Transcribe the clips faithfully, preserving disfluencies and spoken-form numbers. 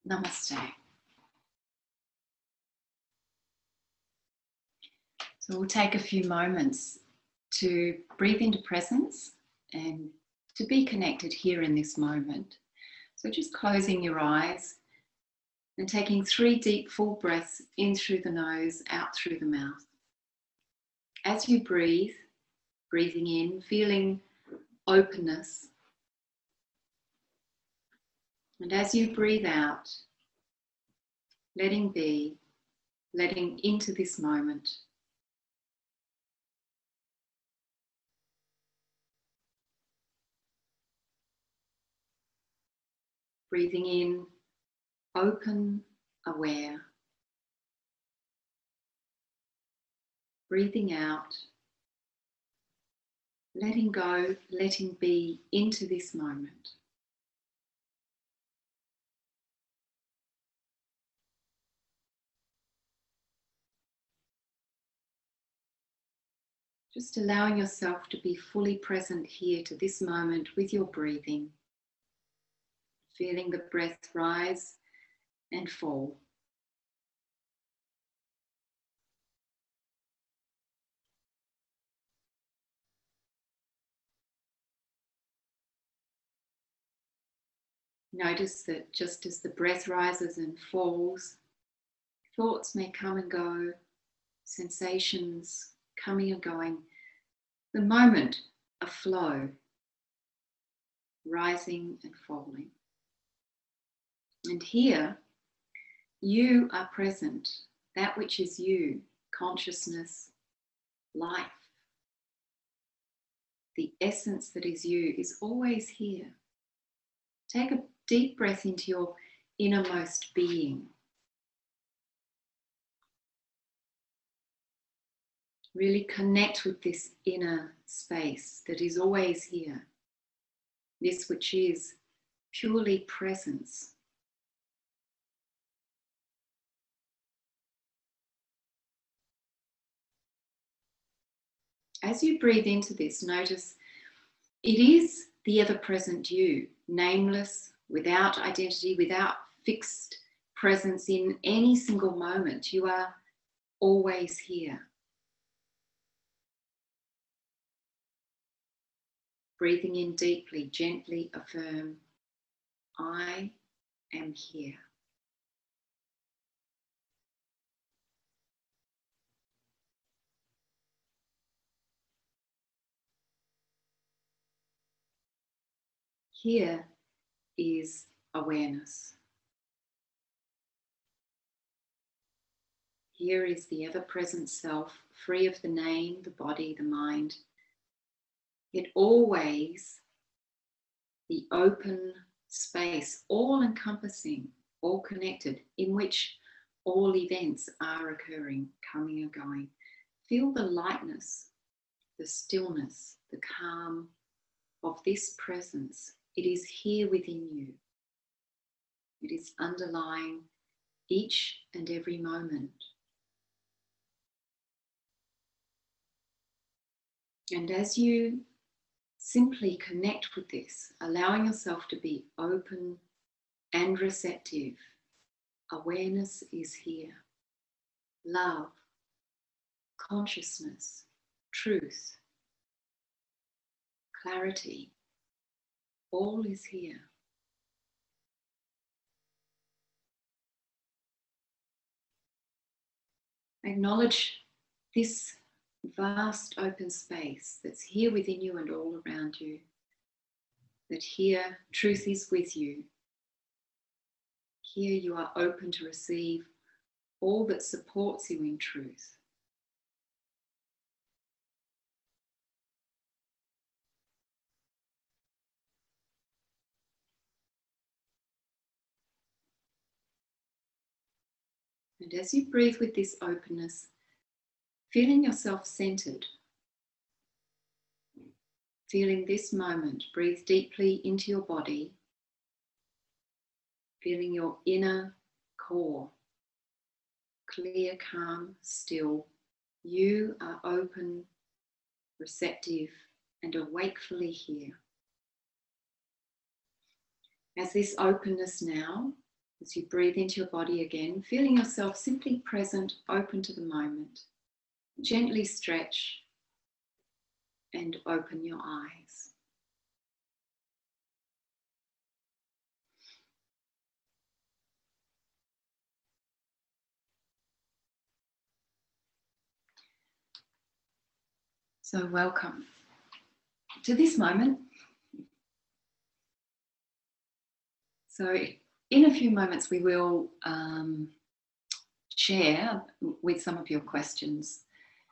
Namaste. So we'll take a few moments to breathe into presence and to be connected here in this moment. So just closing your eyes and taking three deep full breaths in through the nose, out through the mouth. As you breathe, breathing in, feeling openness. And as you breathe out, letting be, letting into this moment. Breathing in, open, aware. Breathing out, letting go, letting be into this moment. Just allowing yourself to be fully present here to this moment with your breathing. Feeling the breath rise and fall. Notice that just as the breath rises and falls, thoughts may come and go, sensations coming and going. The moment, a flow, rising and falling. And here, you are present, that which is you, consciousness, life. The essence that is you is always here. Take a deep breath into your innermost being. Really connect with this inner space that is always here. This which is purely presence. As you breathe into this, notice it is the ever-present you, nameless, without identity, without fixed presence in any single moment. You are always here. Breathing in deeply, gently affirm, I am here. Here is awareness. Here is the ever-present self, free of the name, the body, the mind. Yet always the open space, all-encompassing, all connected, in which all events are occurring, coming and going. Feel the lightness, the stillness, the calm of this presence. It is here within you. It is underlying each and every moment. And as you simply connect with this, allowing yourself to be open and receptive, awareness is here. Love, consciousness, truth, clarity, all is here. Acknowledge this vast open space that's here within you and all around you. That here truth is with you. Here you are open to receive all that supports you in truth. And as you breathe with this openness, feeling yourself centered, feeling this moment, breathe deeply into your body, feeling your inner core, clear, calm, still. You are open, receptive, and awakefully here. As this openness now As you breathe into your body again, feeling yourself simply present, open to the moment. Gently stretch and open your eyes. So welcome to this moment. So in a few moments we will um, share with some of your questions.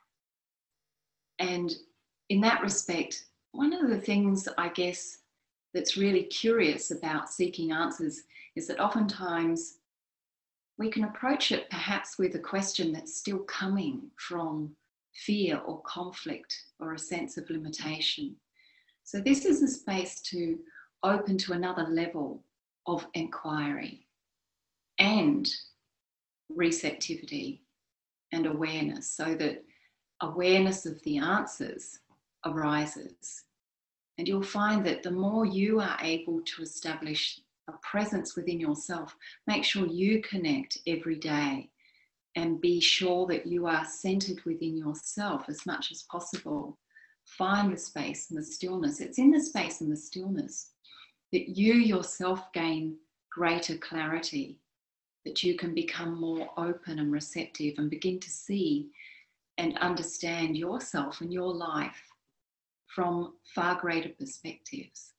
And in that respect, one of the things I guess that's really curious about seeking answers is that oftentimes we can approach it perhaps with a question that's still coming from fear or conflict or a sense of limitation. So this is a space to open to another level of inquiry and receptivity and awareness, so that awareness of the answers arises. And you'll find that the more you are able to establish a presence within yourself, make sure you connect every day and be sure that you are centered within yourself as much as possible. Find the space and the stillness. It's in the space and the stillness that you yourself gain greater clarity, that you can become more open and receptive and begin to see and understand yourself and your life from far greater perspectives.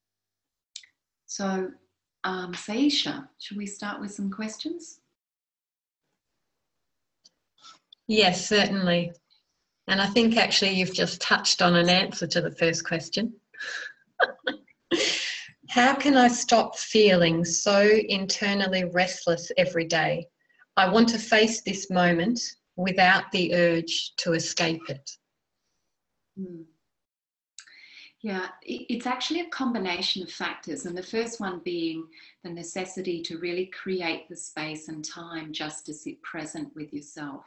So, um, Saisha, should we start with some questions? Yes, certainly. And I think actually you've just touched on an answer to the first question. How can I stop feeling so internally restless every day? I want to face this moment without the urge to escape it. Hmm. Yeah, it's actually a combination of factors. And the first one being the necessity to really create the space and time just to sit present with yourself.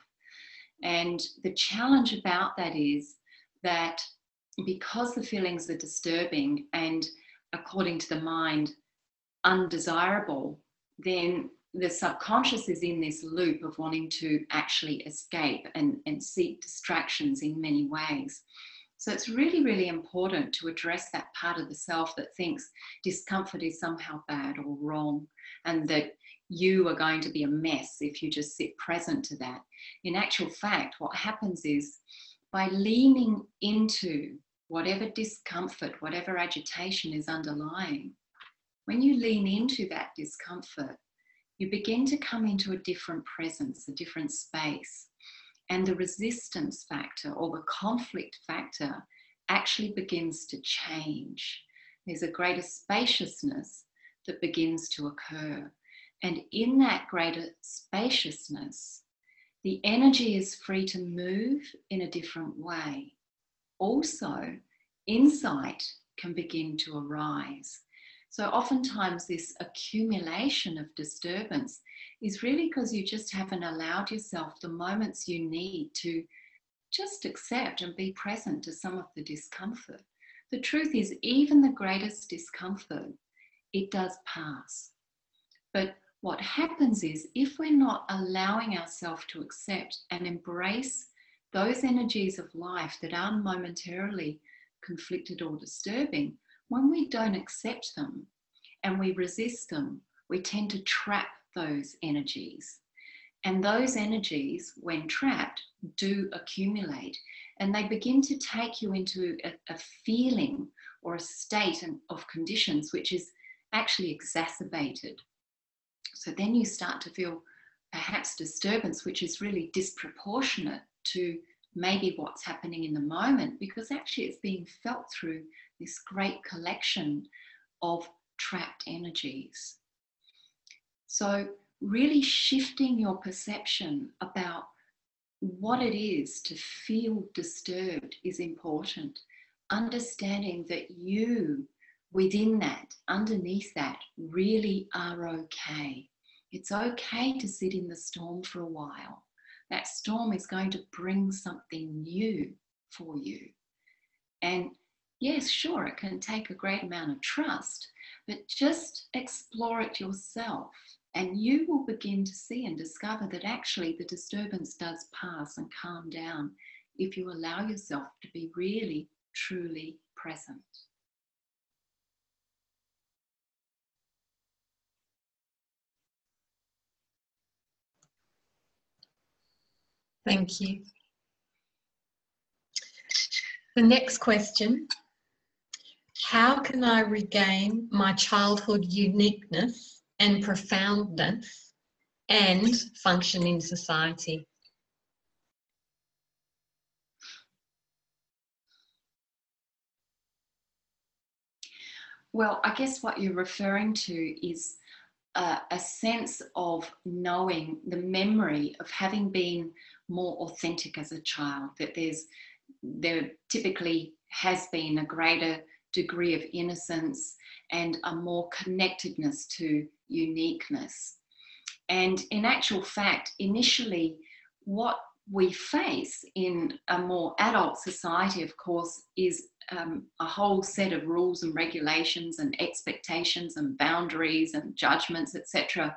And the challenge about that is that because the feelings are disturbing and, according to the mind, undesirable, then the subconscious is in this loop of wanting to actually escape and, and seek distractions in many ways. So it's really, really important to address that part of the self that thinks discomfort is somehow bad or wrong, and that you are going to be a mess if you just sit present to that. In actual fact, what happens is, by leaning into whatever discomfort, whatever agitation is underlying, when you lean into that discomfort, you begin to come into a different presence, a different space. And the resistance factor or the conflict factor actually begins to change. There's a greater spaciousness that begins to occur. And in that greater spaciousness, the energy is free to move in a different way. Also, insight can begin to arise. So oftentimes this accumulation of disturbance is really because you just haven't allowed yourself the moments you need to just accept and be present to some of the discomfort. The truth is, even the greatest discomfort, it does pass. But what happens is, if we're not allowing ourselves to accept and embrace those energies of life that are momentarily conflicted or disturbing, when we don't accept them and we resist them, we tend to trap those energies. And those energies, when trapped, do accumulate, and they begin to take you into a, a feeling or a state of conditions which is actually exacerbated. So then you start to feel perhaps disturbance, which is really disproportionate to maybe what's happening in the moment, because actually it's being felt through this great collection of trapped energies. So really shifting your perception about what it is to feel disturbed is important. Understanding that you, within that, underneath that, really are okay. It's okay to sit in the storm for a while. That storm is going to bring something new for you. And yes, sure, it can take a great amount of trust, but just explore it yourself And you will begin to see and discover that actually the disturbance does pass and calm down if you allow yourself to be really, truly present. Thank you. The next question: how can I regain my childhood uniqueness and profoundness and function in society? Well, I guess what you're referring to is a, a sense of knowing the memory of having been more authentic as a child, that there's there typically has been a greater degree of innocence and a more connectedness to uniqueness. And in actual fact, initially, what we face in a more adult society, of course, is um, a whole set of rules and regulations and expectations and boundaries and judgments, et cetera.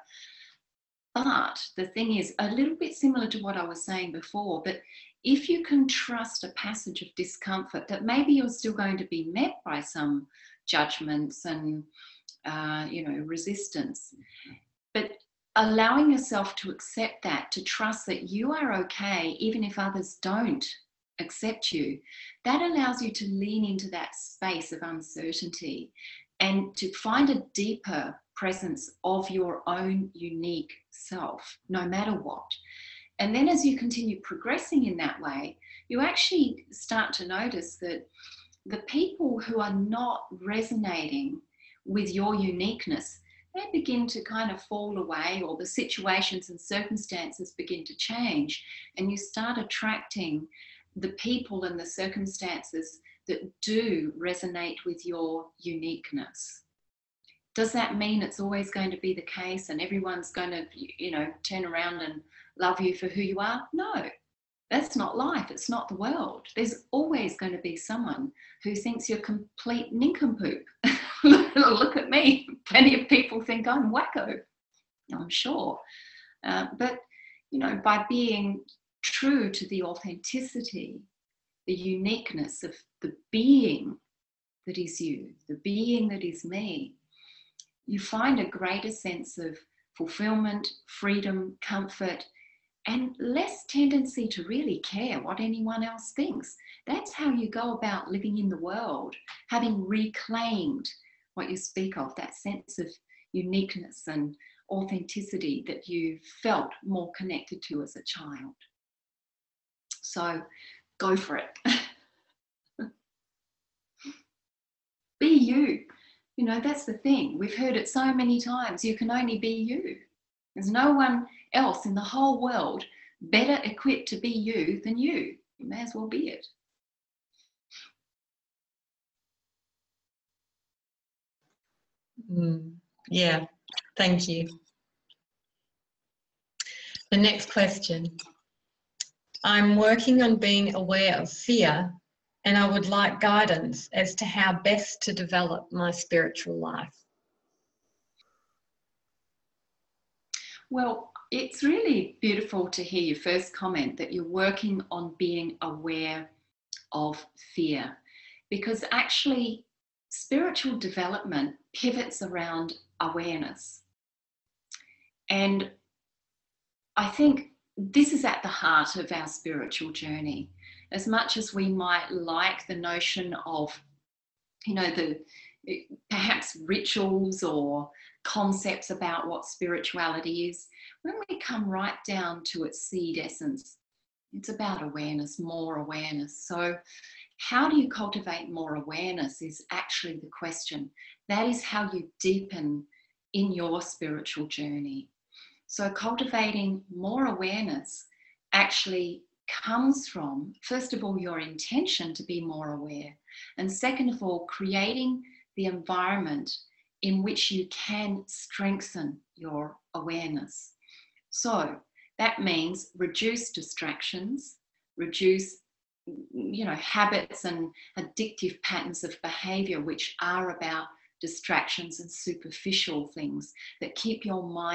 But the thing is, a little bit similar to what I was saying before, that if you can trust a passage of discomfort, that maybe you're still going to be met by some judgments and, uh, you know, resistance, but allowing yourself to accept that, to trust that you are okay, even if others don't accept you, that allows you to lean into that space of uncertainty and to find a deeper presence of your own unique self, no matter what. And then as you continue progressing in that way, you actually start to notice that the people who are not resonating with your uniqueness, they begin to kind of fall away, or the situations and circumstances begin to change, and you start attracting the people and the circumstances that do resonate with your uniqueness. Does that mean it's always going to be the case and everyone's going to, you know, turn around and love you for who you are? No, that's not life. It's not the world. There's always going to be someone who thinks you're complete nincompoop. Look at me. Plenty of people think I'm wacko, I'm sure. Uh, but, you know, by being true to the authenticity, the uniqueness of the being that is you, the being that is me, you find a greater sense of fulfillment, freedom, comfort, and less tendency to really care what anyone else thinks. That's how you go about living in the world, having reclaimed what you speak of, that sense of uniqueness and authenticity that you felt more connected to as a child. So go for it. Be you. You know, that's the thing. We've heard it so many times. You can only be you. There's no one else in the whole world better equipped to be you than you. You may as well be it. Mm, yeah, thank you. The next question. I'm working on being aware of fear, and I would like guidance as to how best to develop my spiritual life. Well, it's really beautiful to hear your first comment that you're working on being aware of fear, because actually spiritual development pivots around awareness. And I think this is at the heart of our spiritual journey. As much as we might like the notion of, you know, the perhaps rituals or concepts about what spirituality is, when we come right down to its seed essence, it's about awareness, more awareness. So how do you cultivate more awareness is actually the question. That is how you deepen in your spiritual journey. So cultivating more awareness actually comes from, first of all, your intention to be more aware. And second of all, creating the environment in which you can strengthen your awareness. So that means reduce distractions, reduce, you know, habits and addictive patterns of behavior which are about distractions and superficial things that keep your mind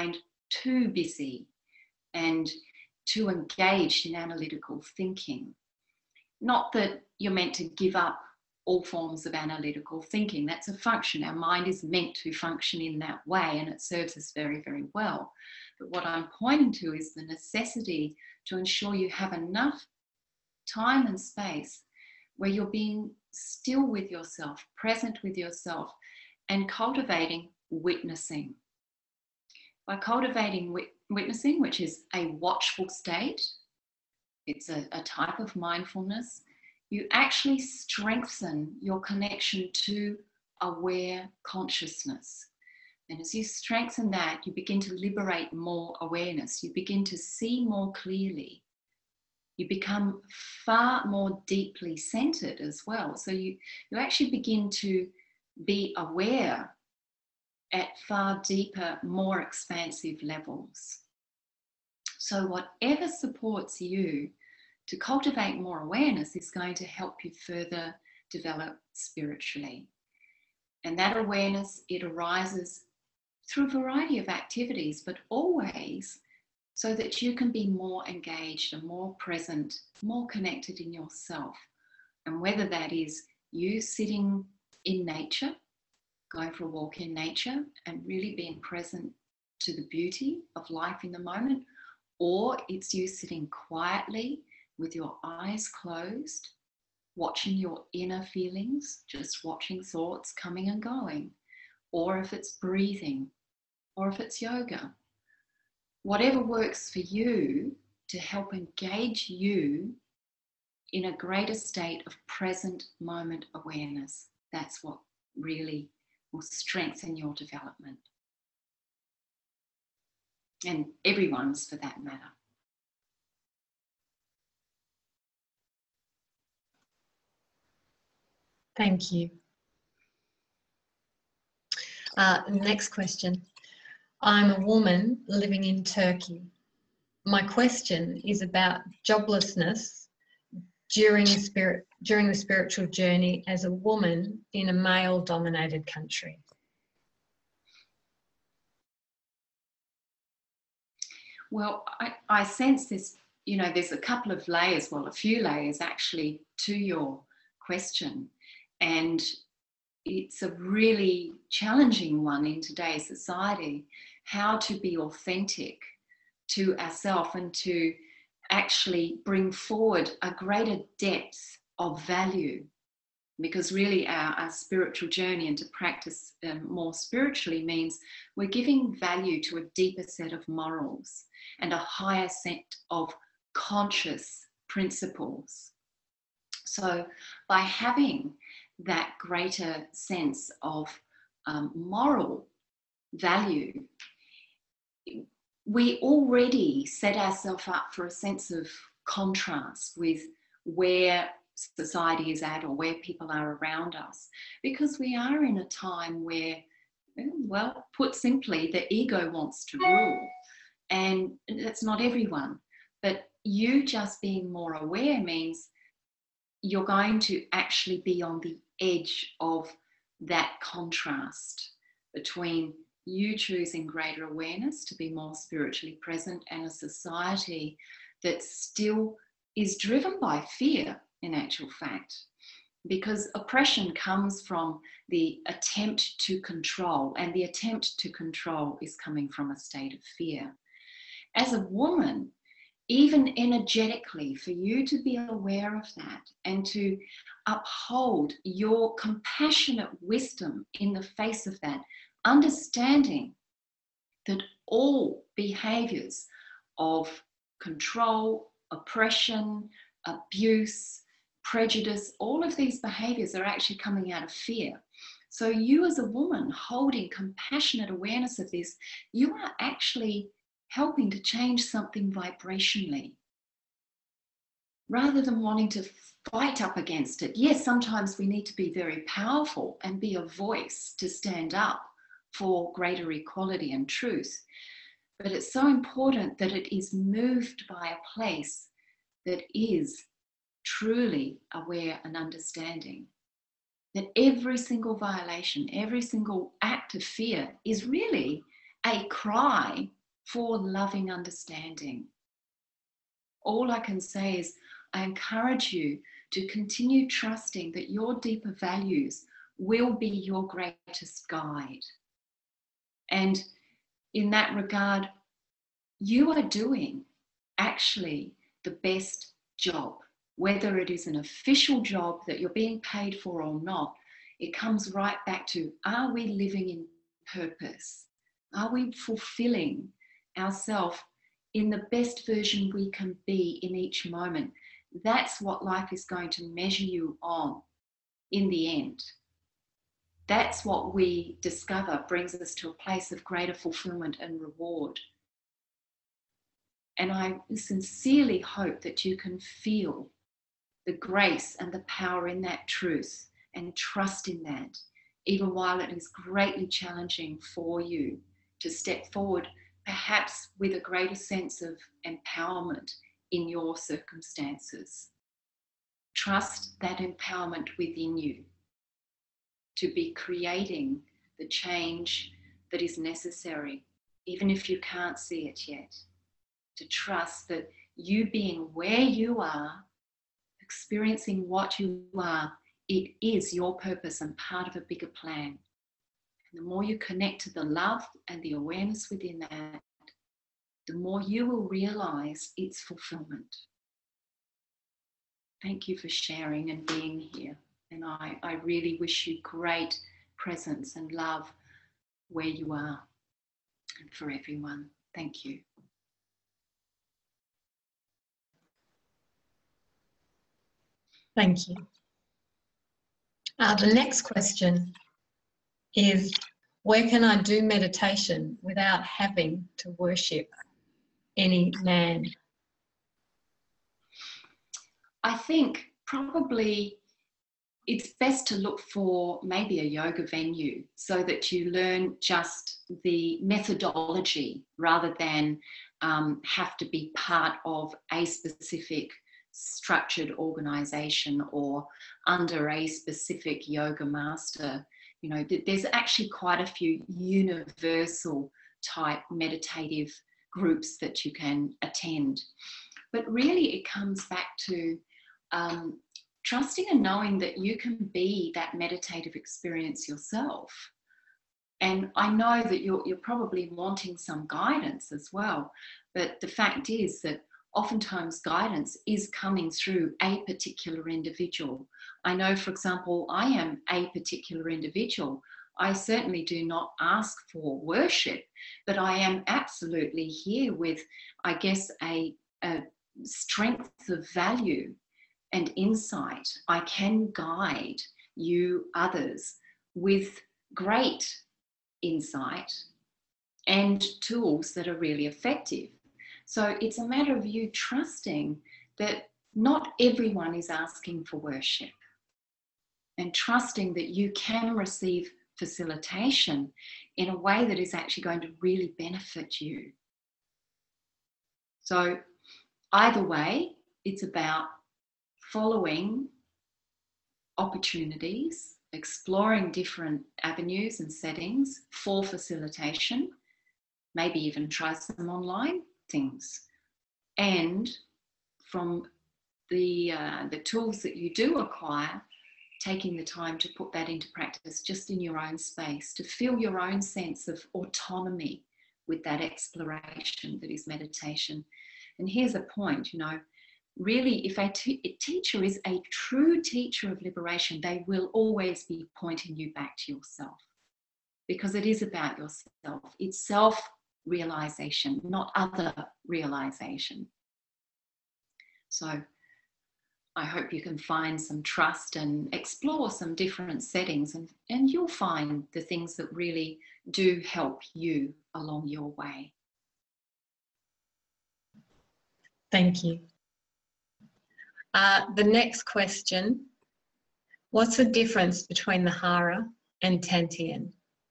too busy and too engaged in analytical thinking. Not that you're meant to give up all forms of analytical thinking. That's a function. Our mind is meant to function in that way, and it serves us very, very well. But what I'm pointing to is the necessity to ensure you have enough time and space where you're being still with yourself, present with yourself, and cultivating witnessing. By cultivating wit- witnessing, which is a watchful state, it's a, a type of mindfulness, you actually strengthen your connection to aware consciousness. And as you strengthen that, you begin to liberate more awareness. You begin to see more clearly. You become far more deeply centered as well. So you, you actually begin to be aware at far deeper, more expansive levels. So whatever supports you to cultivate more awareness is going to help you further develop spiritually. And that awareness, it arises through a variety of activities, but always so that you can be more engaged and more present, more connected in yourself. And whether that is you sitting in nature, going for a walk in nature and really being present to the beauty of life in the moment, or it's you sitting quietly with your eyes closed, watching your inner feelings, just watching thoughts coming and going, or if it's breathing, or if it's yoga. Whatever works for you to help engage you in a greater state of present moment awareness, that's what really will strengthen your development. And everyone's, for that matter. Thank you. Uh, next question. I'm a woman living in Turkey. My question is about joblessness during the spirit during the spiritual journey as a woman in a male-dominated country. Well, I, I sense this, you know, there's a couple of layers, well, a few layers actually to your question. And it's a really challenging one in today's society, how to be authentic to ourselves and to actually bring forward a greater depth of value. Because really our, our spiritual journey and to practice um, more spiritually means we're giving value to a deeper set of morals and a higher set of conscious principles. So by having that greater sense of um, moral value, we already set ourselves up for a sense of contrast with where society is at or where people are around us, because we are in a time where, well, put simply, the ego wants to rule, and that's not everyone. But you just being more aware means you're going to actually be on the edge of that contrast between you choosing greater awareness to be more spiritually present and a society that still is driven by fear, in actual fact, because oppression comes from the attempt to control, and the attempt to control is coming from a state of fear. As a woman, even energetically, for you to be aware of that and to uphold your compassionate wisdom in the face of that, understanding that all behaviors of control, oppression, abuse, prejudice, all of these behaviors are actually coming out of fear. So you as a woman holding compassionate awareness of this, you are actually helping to change something vibrationally rather than wanting to fight up against it. Yes, sometimes we need to be very powerful and be a voice to stand up for greater equality and truth. But it's so important that it is moved by a place that is truly aware and understanding. That every single violation, every single act of fear is really a cry for loving understanding. All I can say is I encourage you to continue trusting that your deeper values will be your greatest guide. And in that regard, you are doing actually the best job, whether it is an official job that you're being paid for or not. It comes right back to, are we living in purpose? Are we fulfilling ourselves in the best version we can be in each moment? That's what life is going to measure you on in the end. That's what we discover brings us to a place of greater fulfillment and reward. And I sincerely hope that you can feel the grace and the power in that truth and trust in that, even while it is greatly challenging for you to step forward, perhaps with a greater sense of empowerment in your circumstances. Trust that empowerment within you to be creating the change that is necessary, even if you can't see it yet. To trust that you being where you are, experiencing what you are, it is your purpose and part of a bigger plan. And the more you connect to the love and the awareness within that, the more you will realize its fulfillment. Thank you for sharing and being here. And I, I really wish you great presence and love where you are and for everyone. Thank you. Thank you. Uh, the next question is, where can I do meditation without having to worship any man? I think probably it's best to look for maybe a yoga venue so that you learn just the methodology rather than um, have to be part of a specific structured organization or under a specific yoga master. You know, there's actually quite a few universal type meditative groups that you can attend. But really it comes back to um, trusting and knowing that you can be that meditative experience yourself. And I know that you're, you're probably wanting some guidance as well, but the fact is that oftentimes guidance is coming through a particular individual. I know, for example, I am a particular individual. I certainly do not ask for worship, but I am absolutely here with, I guess, a, a strength of value and insight. I can guide you others with great insight and tools that are really effective. So it's a matter of you trusting that not everyone is asking for worship, and trusting that you can receive facilitation in a way that is actually going to really benefit you. So either way, it's about following opportunities, exploring different avenues and settings for facilitation, maybe even try some online things. And from the, uh, the tools that you do acquire, taking the time to put that into practice just in your own space, to feel your own sense of autonomy with that exploration that is meditation. And here's a point, you know, really, if a, t- a teacher is a true teacher of liberation, they will always be pointing you back to yourself, because it is about yourself. It's self-realization, not other realization. So I hope you can find some trust and explore some different settings, and, and you'll find the things that really do help you along your way. Thank you. Uh, the next question, what's the difference between the Hara and Tantien?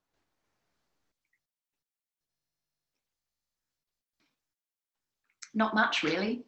Not much, really.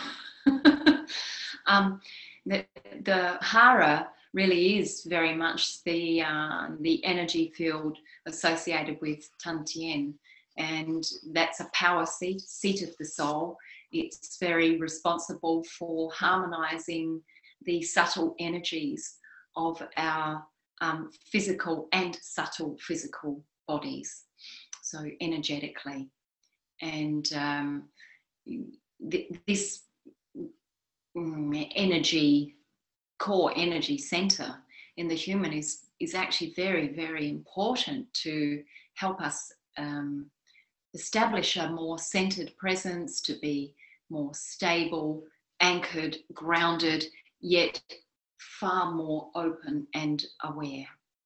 um, the, the Hara really is very much the, uh, the energy field associated with Tantien. and that's a power seat, seat of the soul. It's very responsible for harmonizing the subtle energies of our um, physical and subtle physical bodies, so energetically. And um, th- this mm, energy, core energy center in the human is, is actually very, very important to help us um, establish a more centered presence, to be more stable, anchored, grounded, yet far more open and aware.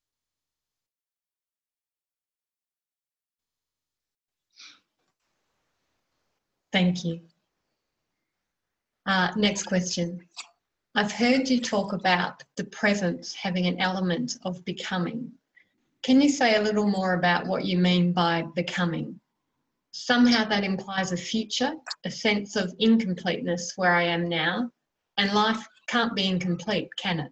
Thank you. Uh, next question. I've heard you talk about the presence having an element of becoming. Can you say a little more about what you mean by becoming? Somehow that implies a future, a sense of incompleteness where I am now, and life can't be incomplete, can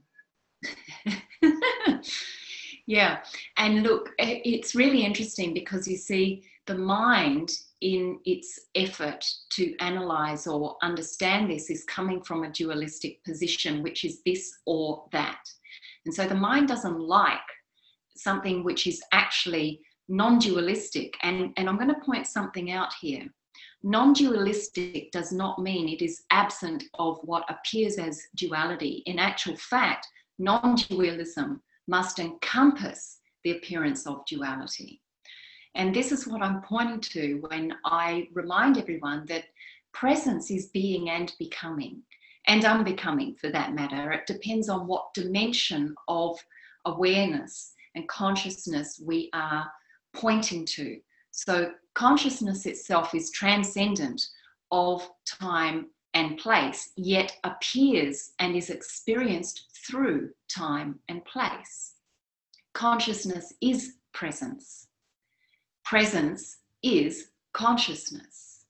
it? Yeah, and look, it's really interesting because you see the mind in its effort to analyze or understand this is coming from a dualistic position, which is this or that. And so the mind doesn't like something which is actually non-dualistic. And, and I'm going to point something out here. Non-dualistic does not mean it is absent of what appears as duality. In actual fact, non-dualism must encompass the appearance of duality. And this is what I'm pointing to when I remind everyone that presence is being and becoming, and unbecoming for that matter. It depends on what dimension of awareness and consciousness we are pointing to. So consciousness itself is transcendent of time and place, yet appears and is experienced through time and place. Consciousness is presence. Presence is consciousness.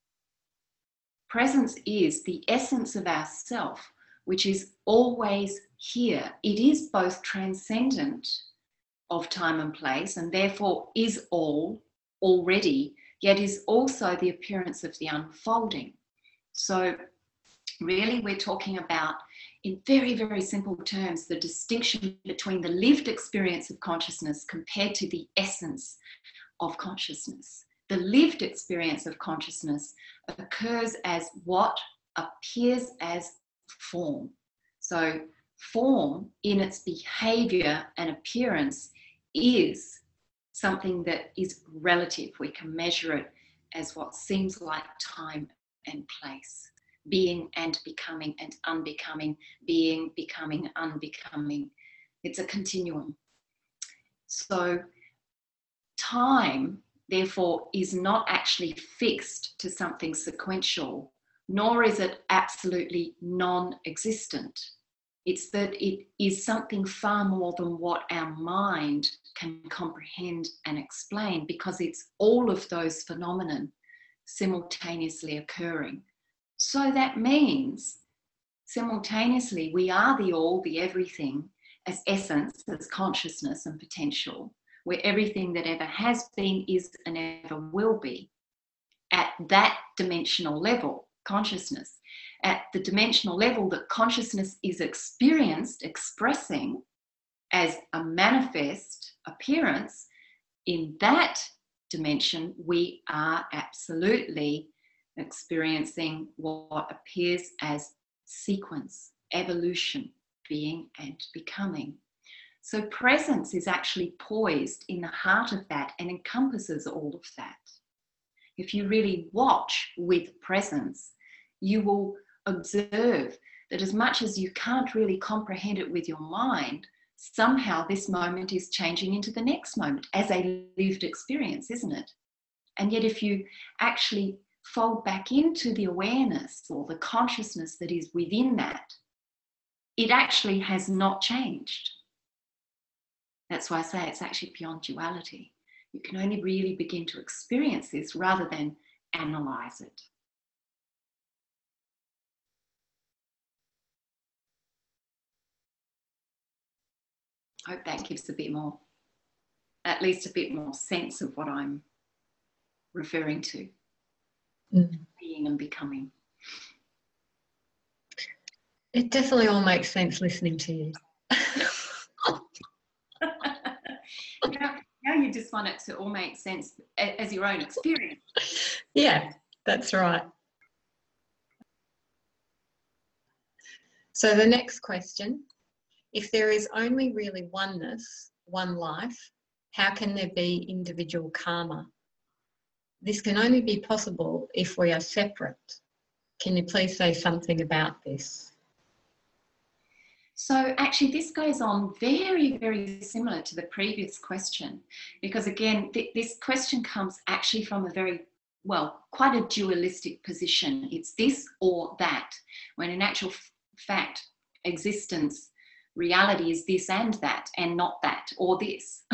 Presence is the essence of ourself, which is always here. It is both transcendent of time and place, and therefore is all already, yet is also the appearance of the unfolding. So really we're talking about, in very, very simple terms, the distinction between the lived experience of consciousness compared to the essence of consciousness. The lived experience of consciousness occurs as what appears as form. So form in its behavior and appearance is something that is relative. We can measure it as what seems like time and place. Being and becoming and unbecoming, being, becoming, unbecoming. It's a continuum. So time, therefore, is not actually fixed to something sequential, nor is it absolutely non-existent. It's that it is something far more than what our mind can comprehend and explain, because it's all of those phenomena simultaneously occurring. So that means simultaneously we are the all, the everything, as essence, as consciousness and potential, where everything that ever has been, is, and ever will be. At that dimensional level, consciousness, at the dimensional level that consciousness is experienced, expressing as a manifest appearance, in that dimension, we are absolutely experiencing what appears as sequence, evolution, being and becoming. So presence is actually poised in the heart of that and encompasses all of that. If you really watch with presence, you will observe that as much as you can't really comprehend it with your mind, somehow this moment is changing into the next moment as a lived experience, isn't it? And yet if you actually fold back into the awareness or the consciousness that is within that, it actually has not changed. That's why I say it's actually beyond duality. You can only really begin to experience this rather than analyze it. I hope that gives a bit more, at least a bit more sense of what I'm referring to. Mm. Being and becoming. It definitely all makes sense listening to you. now, now you just want it to all make sense as your own experience. Yeah, that's right. So the next question, if there is only really oneness, one life, how can there be individual karma? This can only be possible if we are separate. Can you please say something about this? So actually this goes on very, very similar to the previous question, because again, th this question comes actually from a very, well, quite a dualistic position. It's this or that, when in actual fact, existence, reality is this and that, and not that or this.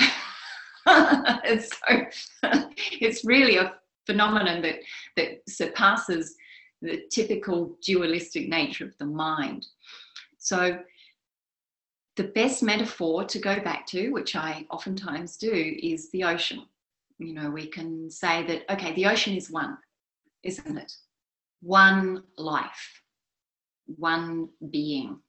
And so it's really a phenomenon that, that surpasses the typical dualistic nature of the mind. So the best metaphor to go back to, which I oftentimes do, is the ocean. You know, we can say that, okay, the ocean is one, isn't it? One life, one being.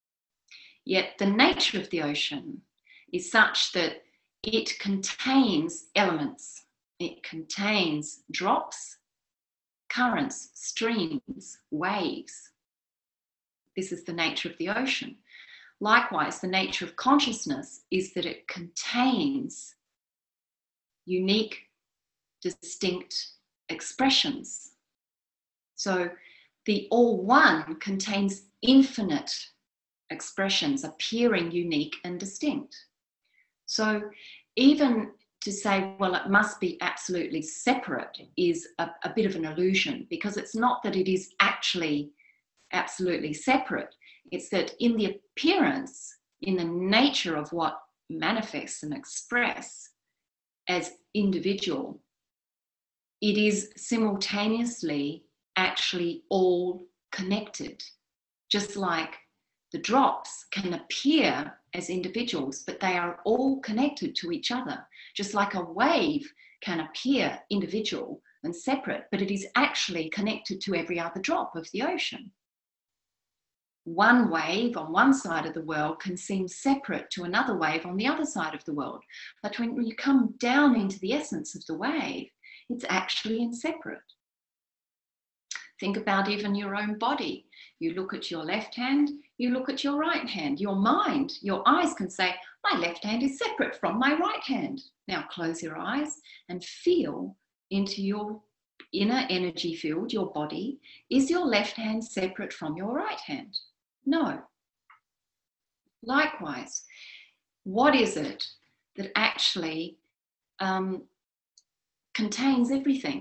Yet the nature of the ocean is such that it contains elements. It contains drops, currents, streams, waves. This is the nature of the ocean. Likewise, the nature of consciousness is that it contains unique, distinct expressions. So the all one contains infinite expressions appearing unique and distinct. So even to say, well, it must be absolutely separate is a, a bit of an illusion, because it's not that it is actually absolutely separate. It's that in the appearance, in the nature of what manifests and express as individual, it is simultaneously actually all connected. Just like the drops can appear as individuals, but they are all connected to each other. Just like a wave can appear individual and separate, but it is actually connected to every other drop of the ocean. One wave on one side of the world can seem separate to another wave on the other side of the world. But when you come down into the essence of the wave, it's actually inseparate. Think about even your own body. You look at your left hand, you look at your right hand. Your mind, your eyes can say, my left hand is separate from my right hand. Now close your eyes and feel into your inner energy field, your body. Is your left hand separate from your right hand? No. Likewise, what is it that actually um, contains everything?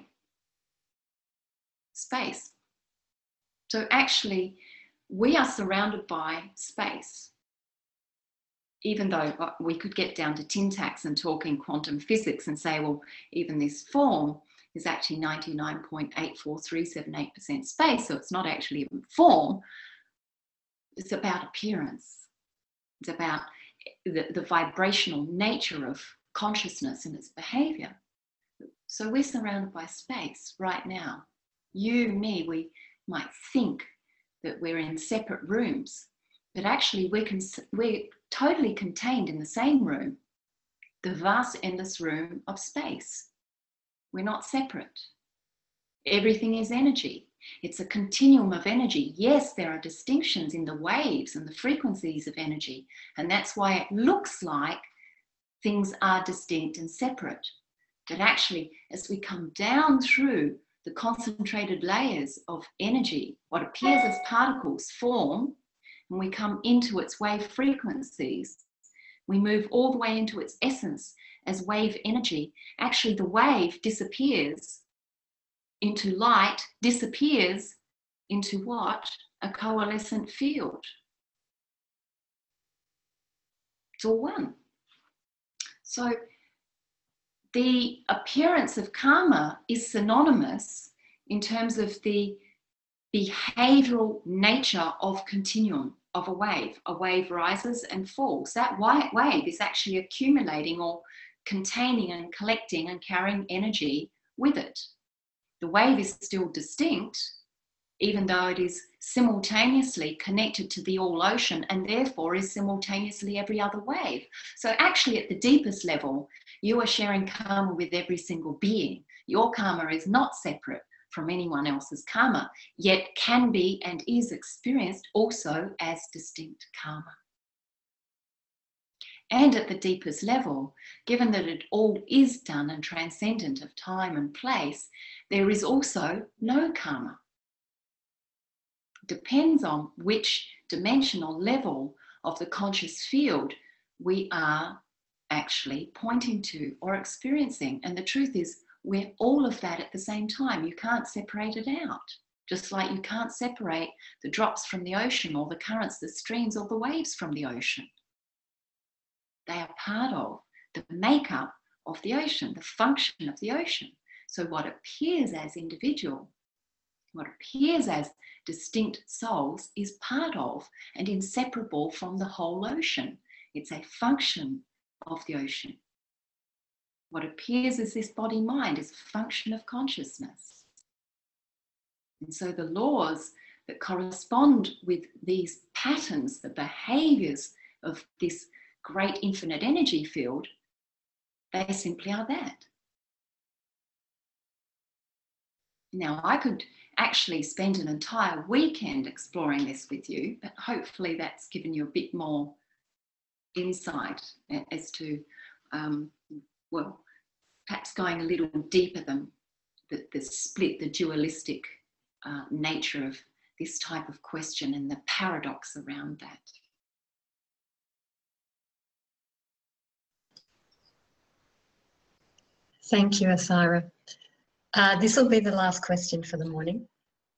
Space. So actually, we are surrounded by space. Even though we could get down to tin tacks and talk in quantum physics and say, well, even this form is actually ninety-nine point eight four three seven eight percent space, so it's not actually even form. It's about appearance. It's about the, the vibrational nature of consciousness and its behavior. So we're surrounded by space right now. You, me, we might think that we're in separate rooms, but actually we're, we're totally contained in the same room, the vast, endless room of space. We're not separate. Everything is energy. It's a continuum of energy. Yes, there are distinctions in the waves and the frequencies of energy, and that's why it looks like things are distinct and separate. But actually, as we come down through the concentrated layers of energy, what appears as particles form, and we come into its wave frequencies, we move all the way into its essence as wave energy. Actually, the wave disappears into light, disappears into what? A coalescent field. It's all one. So the appearance of karma is synonymous in terms of the behavioral nature of continuum of a wave. A wave rises and falls. That wave is actually accumulating or containing and collecting and carrying energy with it. The wave is still distinct, even though it is simultaneously connected to the all ocean and therefore is simultaneously every other wave. So actually at the deepest level, you are sharing karma with every single being. Your karma is not separate from anyone else's karma, yet can be and is experienced also as distinct karma. And at the deepest level, given that it all is done and transcendent of time and place, there is also no karma. Depends on which dimensional level of the conscious field we are actually pointing to or experiencing. And the truth is, we're all of that at the same time. You can't separate it out. Just like you can't separate the drops from the ocean or the currents, the streams or the waves from the ocean. They are part of the makeup of the ocean, the function of the ocean. So what appears as individual, what appears as distinct souls is part of and inseparable from the whole ocean. It's a function of the ocean. What appears as this body-mind is a function of consciousness. And so the laws that correspond with these patterns, the behaviors of this great infinite energy field, they simply are that. Now, I could actually spend an entire weekend exploring this with you, but hopefully that's given you a bit more insight as to, um, well, perhaps going a little deeper than the, the split, the dualistic uh, nature of this type of question and the paradox around that. Thank you, Asira. Uh, this will be the last question for the morning.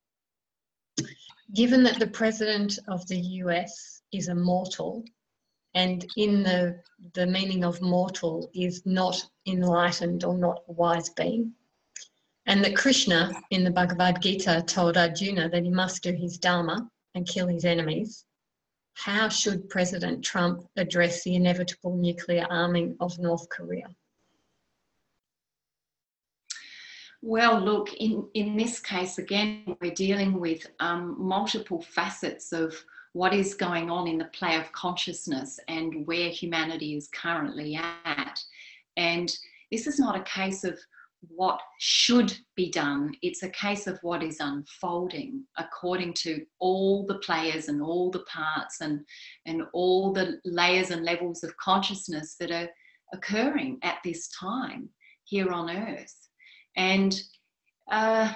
Given that the President of the U S is a mortal, and in the, the meaning of mortal is not enlightened or not a wise being, and that Krishna in the Bhagavad Gita told Arjuna that he must do his dharma and kill his enemies, how should President Trump address the inevitable nuclear arming of North Korea? Well, look, in, in this case, again, we're dealing with um, multiple facets of what is going on in the play of consciousness and where humanity is currently at. And this is not a case of what should be done. It's a case of what is unfolding according to all the players and all the parts and, and all the layers and levels of consciousness that are occurring at this time here on Earth. And, uh,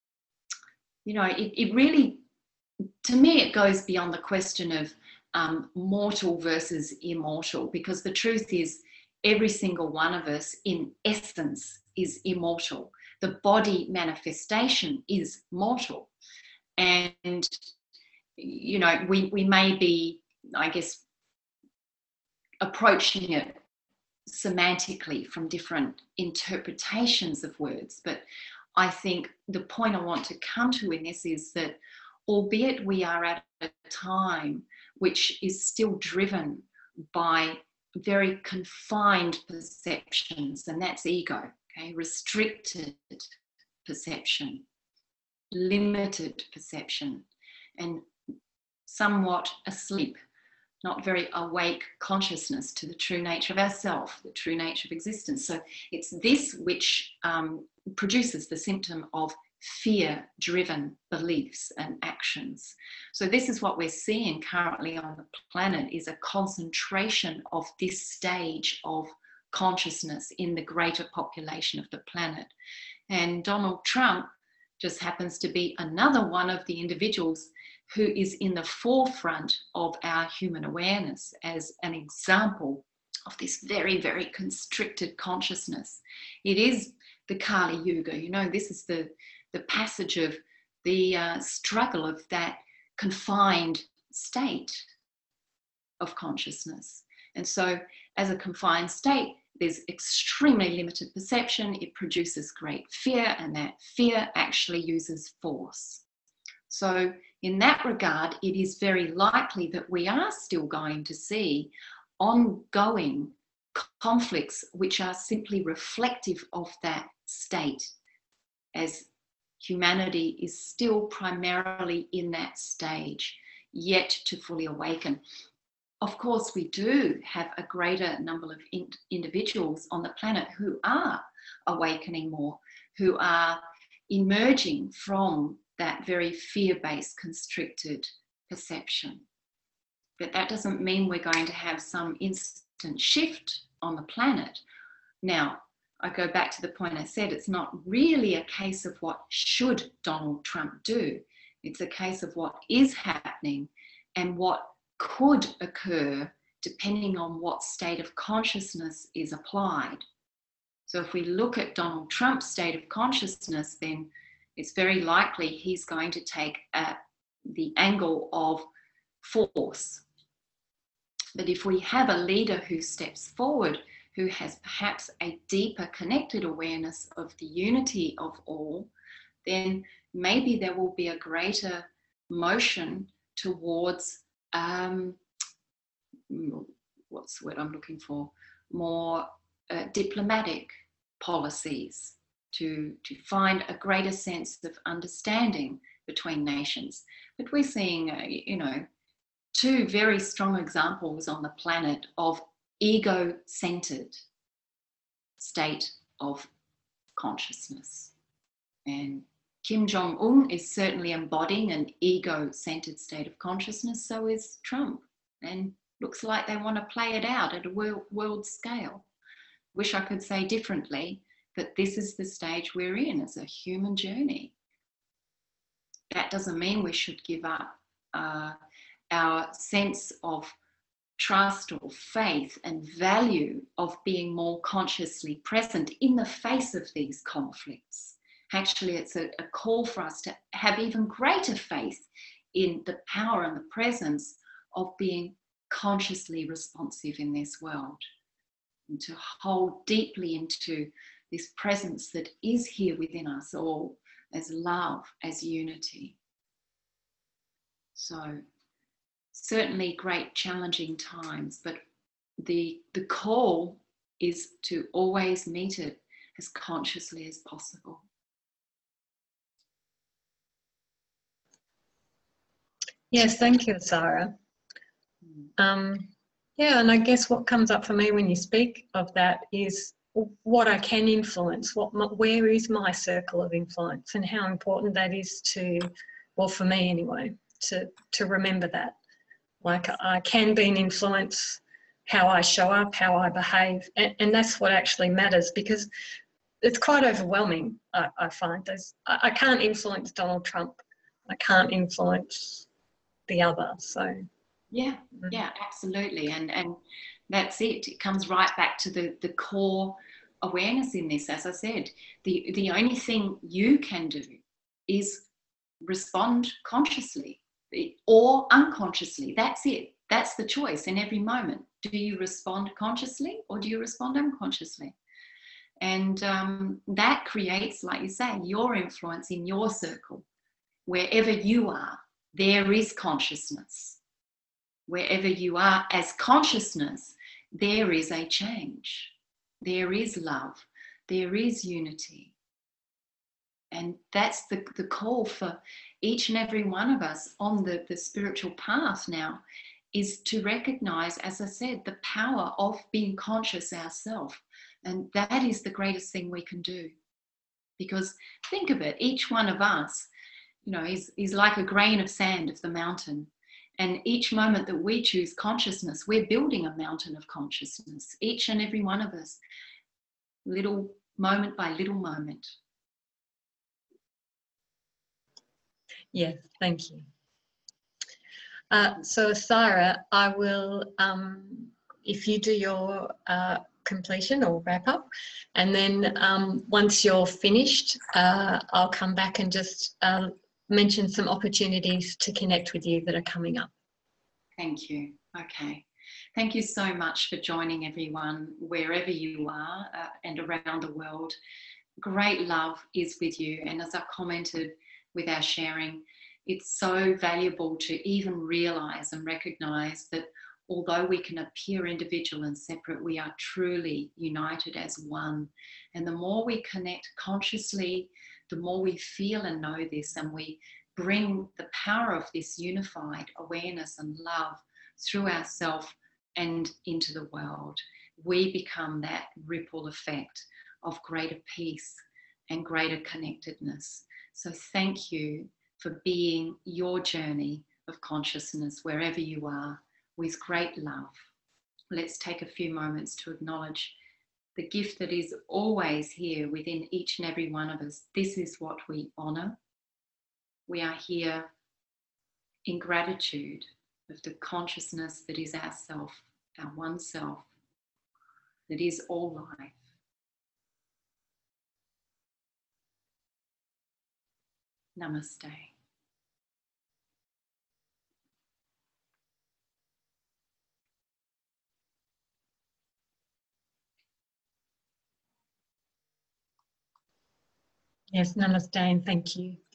you know, it, it really, to me, it goes beyond the question of um, mortal versus immortal, because the truth is every single one of us in essence is immortal. The body manifestation is mortal. And, you know, we, we may be, I guess, approaching it semantically from different interpretations of words, but I think the point I want to come to in this is that albeit we are at a time which is still driven by very confined perceptions, and that's ego, okay, restricted perception, limited perception, and somewhat asleep, not very awake consciousness to the true nature of ourself, the true nature of existence. So it's this which um, produces the symptom of fear-driven beliefs and actions. So this is what we're seeing currently on the planet, is a concentration of this stage of consciousness in the greater population of the planet. And Donald Trump just happens to be another one of the individuals who is in the forefront of our human awareness as an example of this very, very constricted consciousness. It is the Kali Yuga, you know, this is the, the passage of the uh, struggle of that confined state of consciousness. And so as a confined state, there's extremely limited perception, it produces great fear, and that fear actually uses force. So in that regard, it is very likely that we are still going to see ongoing conflicts which are simply reflective of that state as humanity is still primarily in that stage, yet to fully awaken. Of course, we do have a greater number of in- individuals on the planet who are awakening more, who are emerging from that very fear-based, constricted perception. But that doesn't mean we're going to have some instant shift on the planet. Now, I go back to the point I said, it's not really a case of what should Donald Trump do. It's a case of what is happening and what could occur depending on what state of consciousness is applied. So if we look at Donald Trump's state of consciousness, then it's very likely he's going to take uh, the angle of force. But if we have a leader who steps forward, who has perhaps a deeper connected awareness of the unity of all, then maybe there will be a greater motion towards, um, what's the word I'm looking for, more uh, diplomatic policies to, to find a greater sense of understanding between nations. But we're seeing, uh, you know, two very strong examples on the planet of ego-centered state of consciousness. And Kim Jong-un is certainly embodying an ego-centered state of consciousness, so is Trump. And looks like they want to play it out at a world, world scale. Wish I could say differently, but this is the stage we're in as a human journey. That doesn't mean we should give up uh, our sense of trust or faith and value of being more consciously present in the face of these conflicts. Actually, it's a, a call for us to have even greater faith in the power and the presence of being consciously responsive in this world, and to hold deeply into this presence that is here within us all as love, as unity. So certainly great challenging times, but the, the call is to always meet it as consciously as possible. Yes, thank you, Sarah. Um, yeah, and I guess what comes up for me when you speak of that is what I can influence, what my, where is my circle of influence, and how important that is to, well, for me anyway, to, to remember that. Like I can be an influence, how I show up, how I behave, and, and that's what actually matters, because it's quite overwhelming, I, I find. There's, I, I can't influence Donald Trump. I can't influence the other, so. Yeah, yeah, absolutely. And and that's it. It comes right back to the, the core awareness in this. As I said, the, the only thing you can do is respond consciously or unconsciously. That's it. That's the choice in every moment. Do you respond consciously or do you respond unconsciously? And um, that creates, like you say, your influence in your circle. Wherever you are, there is consciousness. Wherever you are as consciousness, there is a change. There is love. There is unity. And that's the, the call for each and every one of us on the, the spiritual path now, is to recognize, as I said, the power of being conscious ourselves. And that is the greatest thing we can do. Because think of it, each one of us, you know, is, is like a grain of sand of the mountain. And each moment that we choose consciousness, we're building a mountain of consciousness. Each and every one of us, little moment by little moment. Yeah, thank you. Uh, so, Sarah, I will, um, if you do your uh, completion or wrap up, and then um, once you're finished, uh, I'll come back and just uh, mention some opportunities to connect with you that are coming up. Thank you. Okay. Thank you so much for joining, everyone, wherever you are uh, and around the world. Great love is with you. And as I commented with our sharing, it's so valuable to even realize and recognize that although we can appear individual and separate, we are truly united as one. And the more we connect consciously, the more we feel and know this, and we bring the power of this unified awareness and love through ourselves and into the world, we become that ripple effect of greater peace and greater connectedness. So thank you for being your journey of consciousness wherever you are, with great love. Let's take a few moments to acknowledge the gift that is always here within each and every one of us. This is what we honor. We are here in gratitude of the consciousness that is our self, our one self, that is all life. Namaste. Yes, namaste, and thank you.